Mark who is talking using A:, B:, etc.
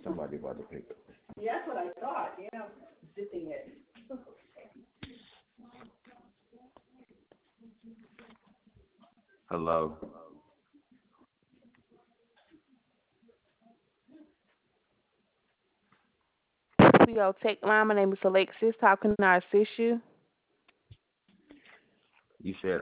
A: Somebody about to pick up.
B: Yeah, that's what I thought. Yeah, zipping it.
A: Hello.
C: Yo, Tech Line. My name is Alexis. How can I assist you?
A: You said